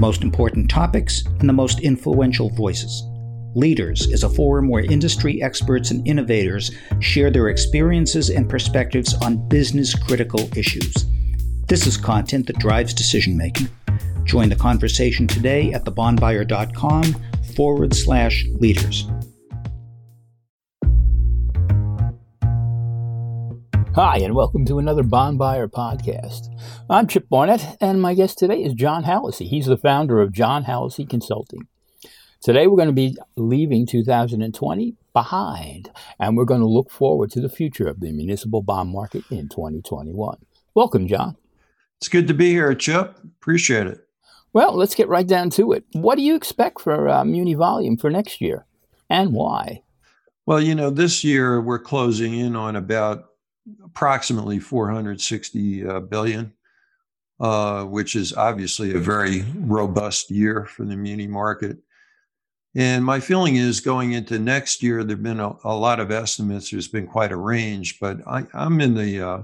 most important topics and the most influential voices. Leaders is a forum where industry experts and innovators share their experiences and perspectives on business-critical issues. This is content that drives decision-making. Join the conversation today at thebondbuyer.com/leaders. Hi, and welcome to another Bond Buyer podcast. I'm Chip Barnett, and my guest today is John Hallisey. He's the founder of John Hallisey Consulting. Today, we're going to be leaving 2020 behind, and we're going to look forward to the future of the municipal bond market in 2021. Welcome, John. It's good to be here, Chip. Appreciate it. Well, let's get right down to it. What do you expect for muni volume for next year, and why? Well, this year we're closing in on about approximately $460 billion, which is obviously a very robust year for the muni market. And my feeling is going into next year, there have been a lot of estimates. There's been quite a range, but I'm in the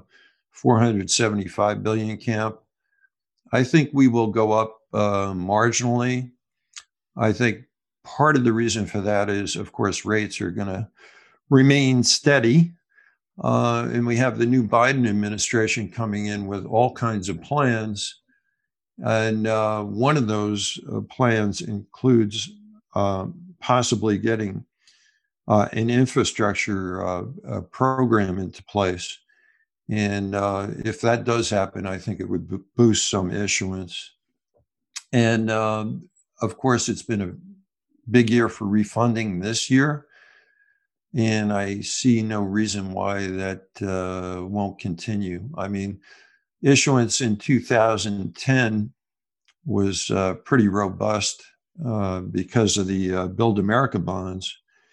475 billion camp. I think we will go up marginally. I think part of the reason for that is, of course, rates are going to remain steady. And we have the new Biden administration coming in with all kinds of plans. And one of those plans includes possibly getting an infrastructure program into place. And if that does happen, I think it would boost some issuance. And of course, it's been a big year for refunding this year. And I see no reason why that won't continue. I mean, issuance in 2010 was pretty robust because of the Build America bonds.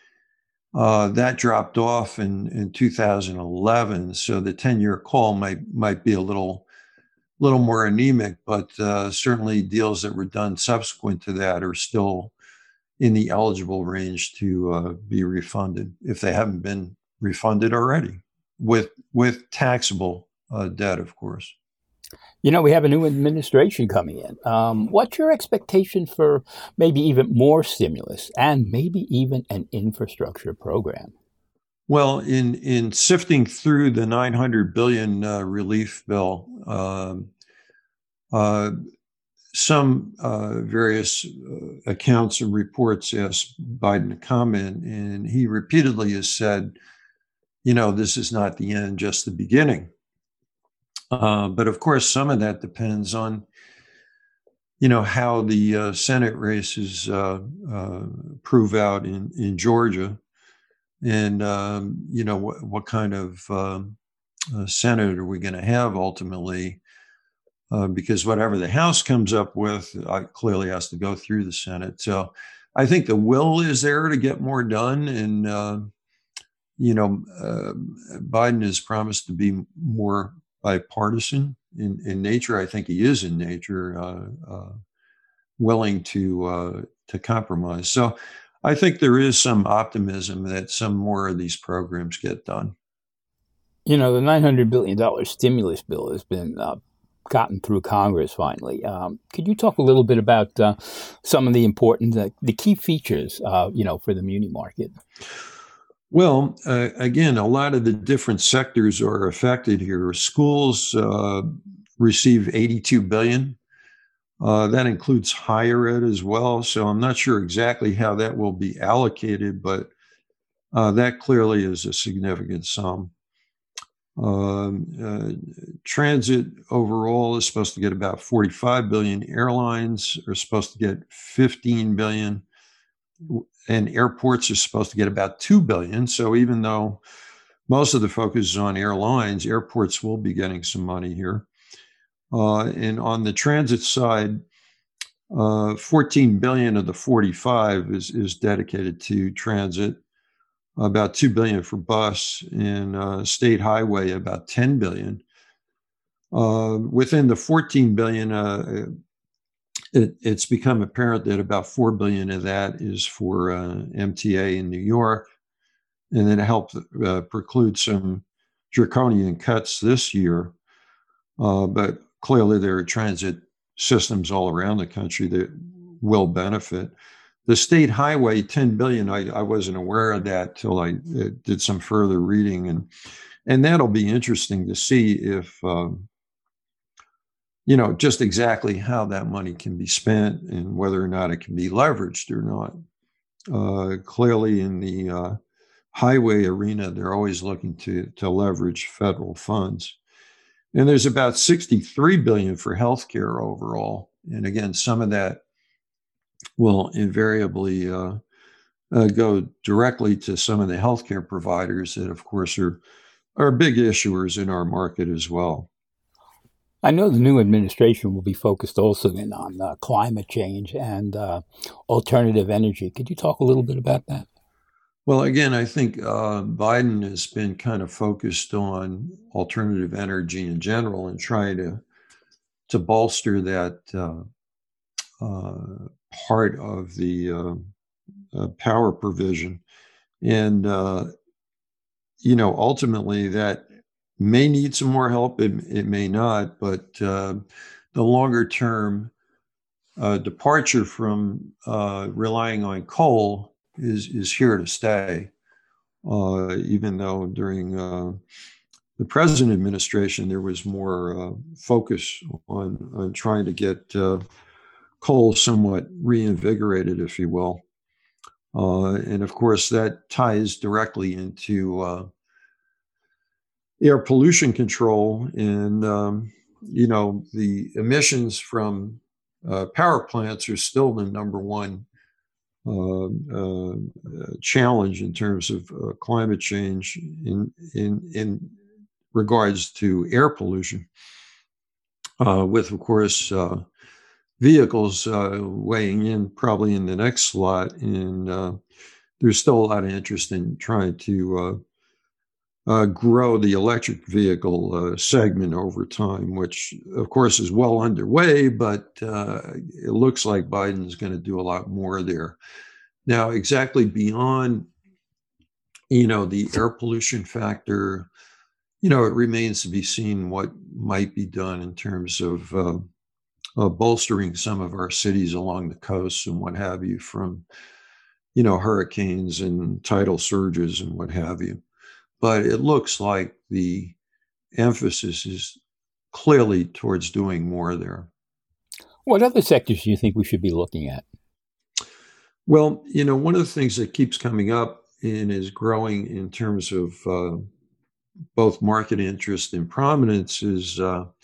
That dropped off in 2011, so the 10-year call might be a little more anemic, but certainly deals that were done subsequent to that are still in the eligible range to be refunded if they haven't been refunded already with taxable debt, of course. We have a new administration coming in. What's your expectation for maybe even more stimulus and maybe even an infrastructure program? Well, in sifting through the $900 billion relief bill, some various accounts and reports asked Biden to comment, and he repeatedly has said, this is not the end, just the beginning. But of course, some of that depends on, how the Senate races prove out in Georgia, and what kind of Senate are we going to have ultimately? Because whatever the House comes up with, clearly has to go through the Senate. So I think the will is there to get more done. And, Biden has promised to be more bipartisan in nature. I think he is in nature, willing to compromise. So I think there is some optimism that some more of these programs get done. The $900 billion stimulus bill has been gotten through Congress finally. Could you talk a little bit about some of the important, the key features, for the muni market? Well, again, a lot of the different sectors are affected here. Schools receive $82 billion. That includes higher ed as well. So I'm not sure exactly how that will be allocated, but that clearly is a significant sum. Transit overall is supposed to get about 45 billion. Airlines are supposed to get 15 billion, and airports are supposed to get about 2 billion. So even though most of the focus is on airlines, airports will be getting some money here. And on the transit side, 14 billion of the 45 is dedicated to transit. About 2 billion for bus, and state highway about 10 billion. Within the 14 billion, it's become apparent that about 4 billion of that is for MTA in New York, and then it helped preclude some draconian cuts this year. But clearly there are transit systems all around the country that will benefit. The state highway, $10 billion, I wasn't aware of that till I did some further reading. And that'll be interesting to see if, just exactly how that money can be spent and whether or not it can be leveraged or not. Clearly in the highway arena, they're always looking to leverage federal funds. And there's about $63 billion for healthcare overall. And again, some of that will invariably go directly to some of the healthcare providers that, of course, are big issuers in our market as well. I know the new administration will be focused also in on climate change and alternative energy. Could you talk a little bit about that? Well, again, I think Biden has been kind of focused on alternative energy in general and trying to bolster that part of the power provision. And, ultimately that may need some more help. It may not, but the longer term departure from relying on coal is here to stay, even though during the present administration there was more focus on trying to get coal somewhat reinvigorated, if you will. And of course, that ties directly into air pollution control and, the emissions from power plants are still the number one challenge in terms of climate change in regards to air pollution, with, of course, vehicles weighing in probably in the next slot. And there's still a lot of interest in trying to grow the electric vehicle segment over time, which, of course, is well underway, but it looks like Biden's going to do a lot more there. Now, exactly beyond, the air pollution factor, it remains to be seen what might be done in terms of bolstering some of our cities along the coast and what have you from, hurricanes and tidal surges and what have you. But it looks like the emphasis is clearly towards doing more there. What other sectors do you think we should be looking at? Well, one of the things that keeps coming up and is growing in terms of both market interest and prominence is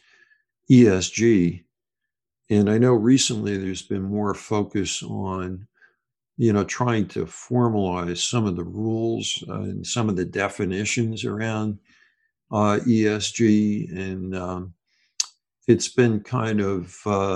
ESG. And I know recently there's been more focus on trying to formalize some of the rules and some of the definitions around ESG. And it's been kind of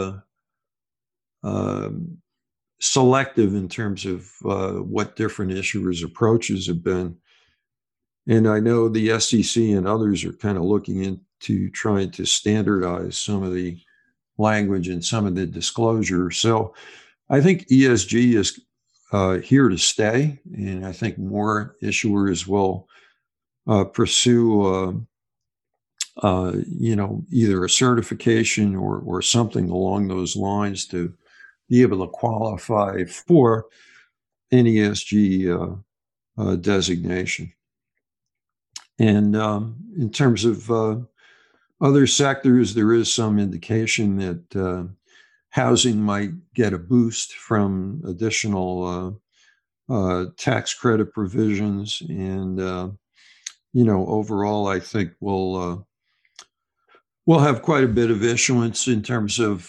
selective in terms of what different issuers' approaches have been. And I know the SEC and others are kind of looking into trying to standardize some of the language and some of the disclosure. So I think ESG is here to stay, and I think more issuers will pursue, either a certification or something along those lines to be able to qualify for an ESG designation. And in terms of other sectors, there is some indication that housing might get a boost from additional tax credit provisions. And, overall, I think we'll have quite a bit of issuance in terms of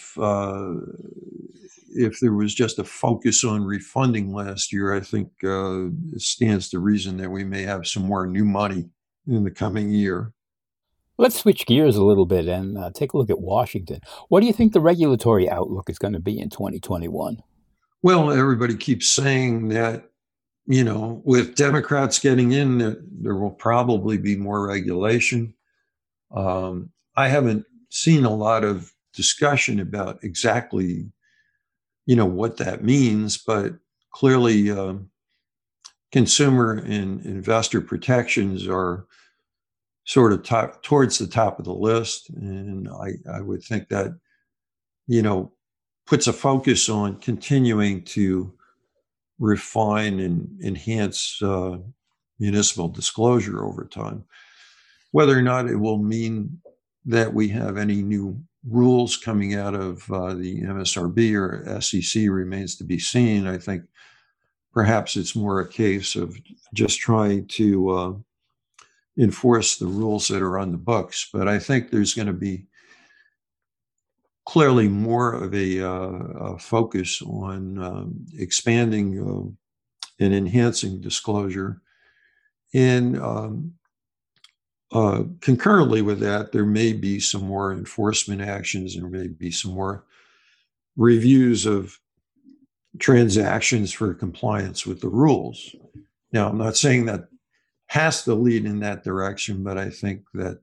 if there was just a focus on refunding last year. I think it stands to reason that we may have some more new money in the coming year. Let's switch gears a little bit and take a look at Washington. What do you think the regulatory outlook is going to be in 2021? Well, everybody keeps saying that, with Democrats getting in, there will probably be more regulation. I haven't seen a lot of discussion about exactly, what that means, but clearly consumer and investor protections are sort of towards the top of the list. And I would think that puts a focus on continuing to refine and enhance municipal disclosure over time. Whether or not it will mean that we have any new rules coming out of the MSRB or SEC remains to be seen. I think perhaps it's more a case of just trying to enforce the rules that are on the books. But I think there's going to be clearly more of a focus on expanding and enhancing disclosure. And concurrently with that, there may be some more enforcement actions. There may be some more reviews of transactions for compliance with the rules. Now, I'm not saying that has to lead in that direction, but I think that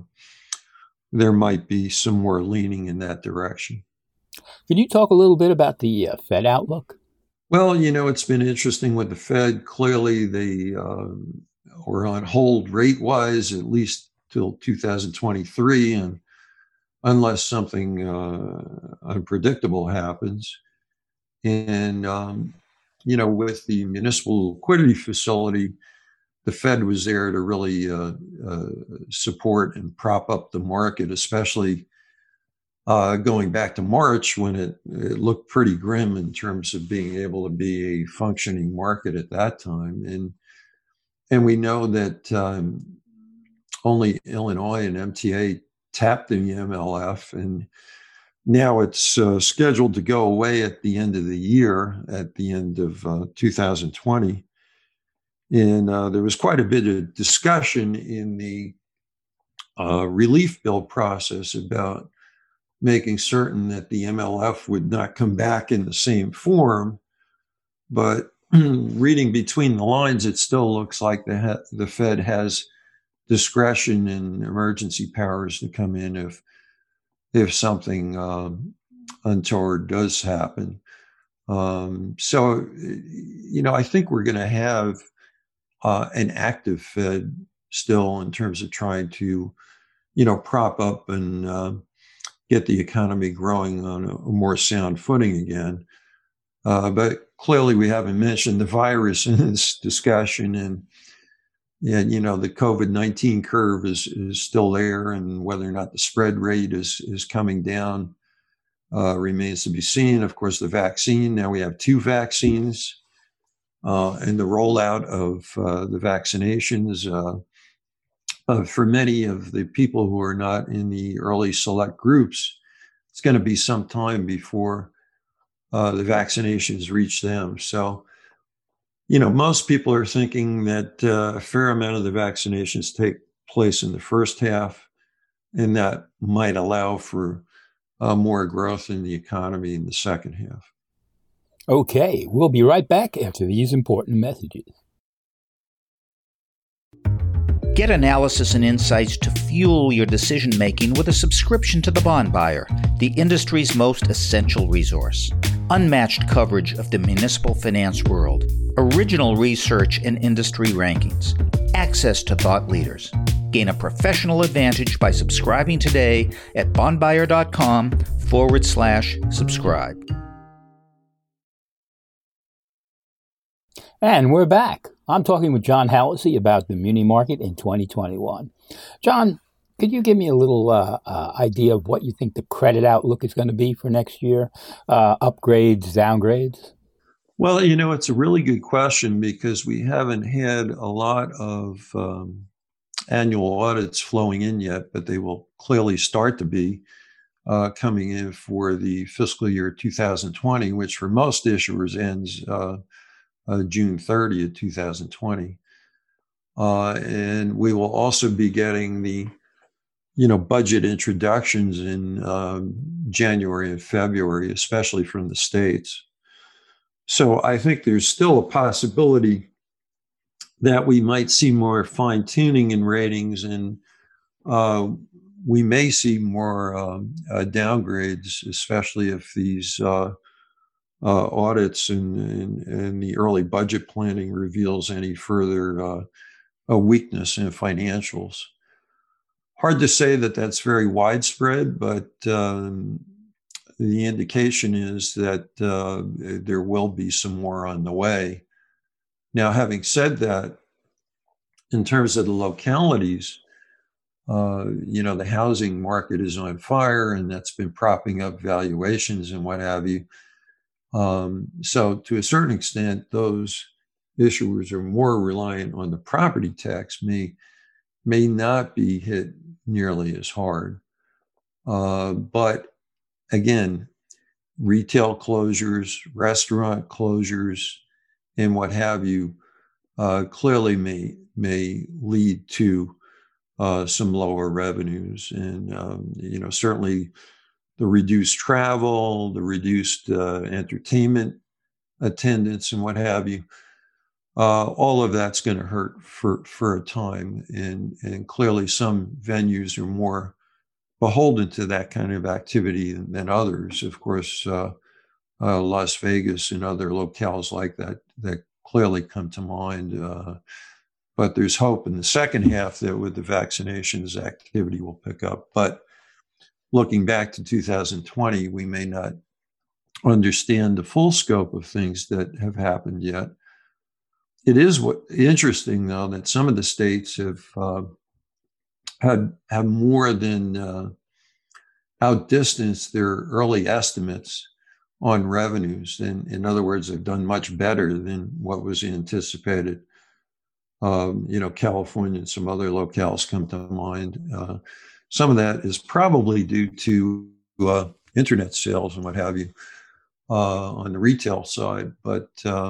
there might be some more leaning in that direction. Can you talk a little bit about the Fed outlook? Well, it's been interesting with the Fed. Clearly, they were on hold rate-wise, at least till 2023, and unless something unpredictable happens. And, with the municipal liquidity facility, the Fed was there to really support and prop up the market, especially going back to March when it looked pretty grim in terms of being able to be a functioning market at that time. And we know that only Illinois and MTA tapped the MLF, and now it's scheduled to go away at the end of the year, at the end of 2020. And there was quite a bit of discussion in the relief bill process about making certain that the MLF would not come back in the same form. But reading between the lines, it still looks like the Fed has discretion and emergency powers to come in if something untoward does happen. So, I think we're going to have an active Fed still in terms of trying to, prop up and get the economy growing on a more sound footing again. But clearly we haven't mentioned the virus in this discussion, and the COVID-19 curve is still there, and whether or not the spread rate is coming down remains to be seen. Of course, the vaccine, now we have 2 vaccines. And the rollout of the vaccinations for many of the people who are not in the early select groups, it's going to be some time before the vaccinations reach them. So, most people are thinking that a fair amount of the vaccinations take place in the first half, and that might allow for more growth in the economy in the second half. Okay, we'll be right back after these important messages. Get analysis and insights to fuel your decision-making with a subscription to The Bond Buyer, the industry's most essential resource. Unmatched coverage of the municipal finance world, original research and industry rankings, access to thought leaders. Gain a professional advantage by subscribing today at bondbuyer.com/subscribe. And we're back. I'm talking with John Hallisey about the muni market in 2021. John, could you give me a little idea of what you think the credit outlook is going to be for next year? Upgrades, downgrades? Well, it's a really good question because we haven't had a lot of annual audits flowing in yet, but they will clearly start to be coming in for the fiscal year 2020, which for most issuers ends June 30th, 2020. And we will also be getting the, budget introductions in January and February, especially from the states. So I think there's still a possibility that we might see more fine tuning in ratings, and we may see more downgrades, especially if these audits and the early budget planning reveals any further a weakness in financials. Hard to say that that's very widespread, but the indication is that there will be some more on the way. Now, having said that, in terms of the localities, the housing market is on fire, and that's been propping up valuations and what have you. So to a certain extent, those issuers are more reliant on the property tax, may not be hit nearly as hard. But again, retail closures, restaurant closures, and what have you, clearly may lead to some lower revenues, and certainly the reduced travel, the reduced entertainment attendance, and what have you. All of that's going to hurt for a time, and clearly some venues are more beholden to that kind of activity than others. Of course, Las Vegas and other locales like that clearly come to mind. But there's hope in the second half that with the vaccinations, activity will pick up. But looking back to 2020, we may not understand the full scope of things that have happened yet. It is interesting, though, that some of the states have more than outdistanced their early estimates on revenues. And in other words, they've done much better than what was anticipated. California and some other locales come to mind. Some of that is probably due to internet sales and what have you on the retail side. But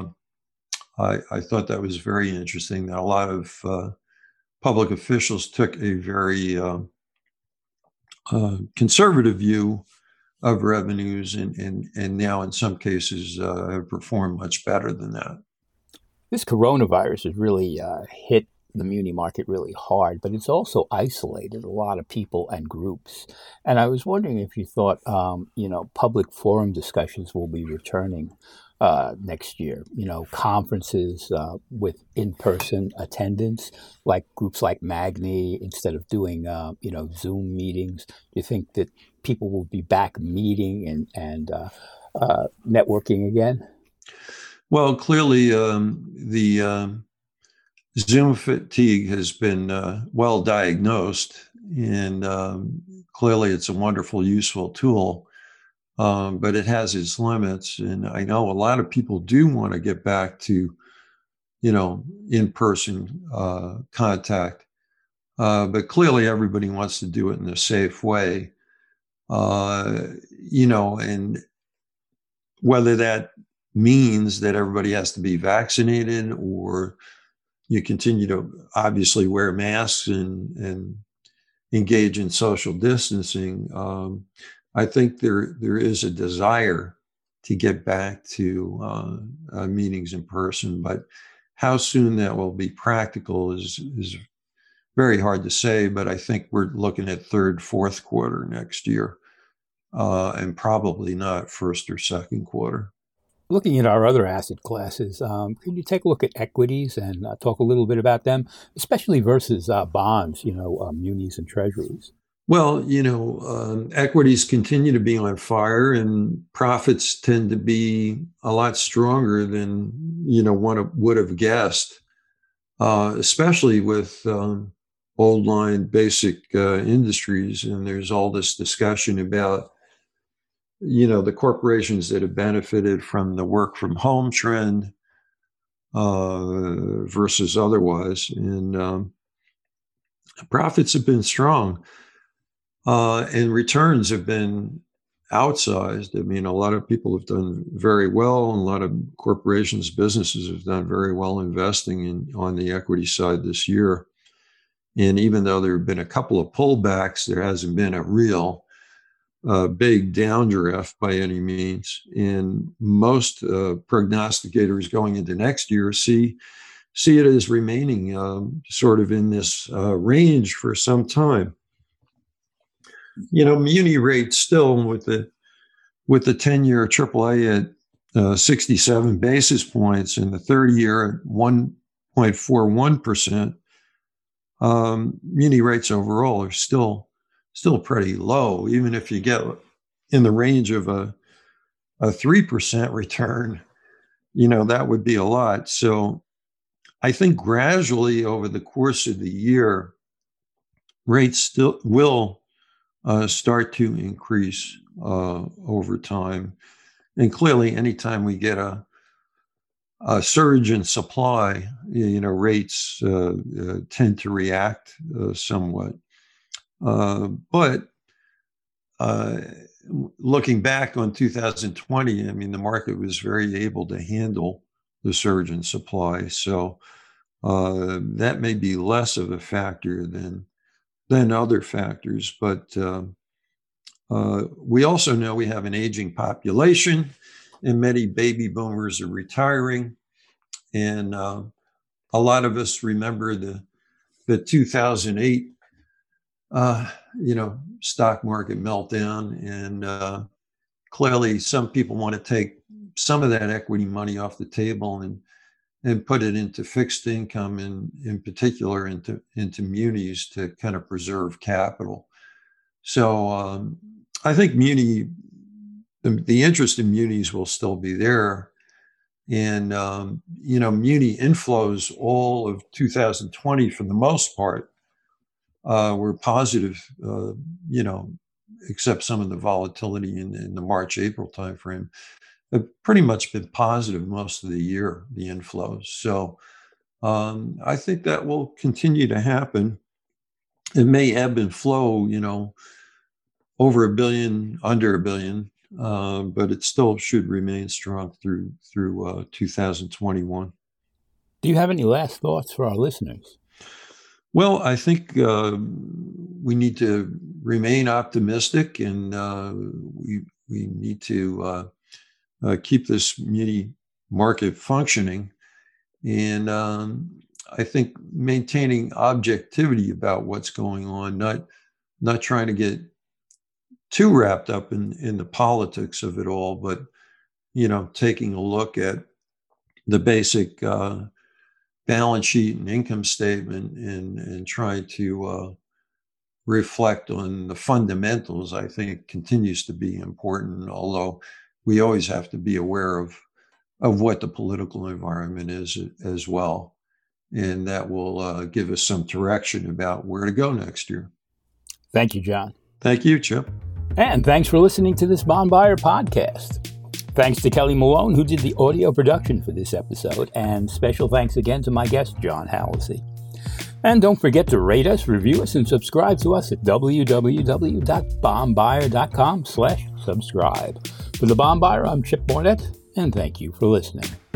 I thought that was very interesting that a lot of public officials took a very conservative view of revenues, and now in some cases have performed much better than that. This coronavirus has really hit the muni market really hard, but it's also isolated a lot of people and groups. And I was wondering if you thought, public forum discussions will be returning next year, conferences with in-person attendance, like groups like Magni, instead of doing, Zoom meetings. Do you think that people will be back meeting and networking again? Well, clearly, the Zoom fatigue has been well diagnosed, and clearly it's a wonderful, useful tool, but it has its limits. And I know a lot of people do want to get back to, in-person contact, but clearly everybody wants to do it in a safe way, and whether that means that everybody has to be vaccinated, or you continue to obviously wear masks and engage in social distancing. I think there is a desire to get back to meetings in person, but how soon that will be practical is very hard to say. But I think we're looking at third, fourth quarter next year, and probably not first or second quarter. Looking at our other asset classes, can you take a look at equities and talk a little bit about them, especially versus bonds, munis and treasuries? Well, equities continue to be on fire, and profits tend to be a lot stronger than, one would have guessed, especially with old line basic industries. And there's all this discussion about the corporations that have benefited from the work from home trend versus otherwise. And profits have been strong, and returns have been outsized. I mean, a lot of people have done very well, and a lot of corporations, businesses have done very well investing on the equity side this year. And even though there have been a couple of pullbacks, there hasn't been a real big downdraft by any means. And most prognosticators going into next year see it as remaining sort of in this range for some time. Muni rates still with the 10-year AAA at 67 basis points and the 30-year at 1.41%. Muni rates overall are still pretty low, even if you get, in the range of a 3% return, that would be a lot. So I think gradually over the course of the year, rates still will start to increase over time. And clearly, anytime we get a surge in supply, rates tend to react somewhat. But looking back on 2020, I mean, the market was very able to handle the surge in supply. So that may be less of a factor than other factors. But we also know we have an aging population, and many baby boomers are retiring. And a lot of us remember the 2008 stock market meltdown. And clearly some people want to take some of that equity money off the table and put it into fixed income, and in particular into munis to kind of preserve capital. So I think the interest in munis will still be there. And, muni inflows all of 2020 for the most part were positive, except some of the volatility in the March, April timeframe. Have pretty much been positive most of the year, the inflows. So I think that will continue to happen. It may ebb and flow, over $1 billion, under $1 billion, but it still should remain strong through 2021. Do you have any last thoughts for our listeners? Well, I think we need to remain optimistic, and we need to keep this muni market functioning. And I think maintaining objectivity about what's going on, not trying to get too wrapped up in the politics of it all, but, taking a look at the basic balance sheet and income statement and trying to reflect on the fundamentals, I think continues to be important, although we always have to be aware of what the political environment is as well. And that will give us some direction about where to go next year. Thank you, John. Thank you, Chip. And thanks for listening to this Bond Buyer podcast. Thanks to Kelly Malone, who did the audio production for this episode, and special thanks again to my guest, John Hallisey. And don't forget to rate us, review us, and subscribe to us at www.bondbuyer.com/subscribe. For The Bond Buyer, I'm Chip Barnett, and thank you for listening.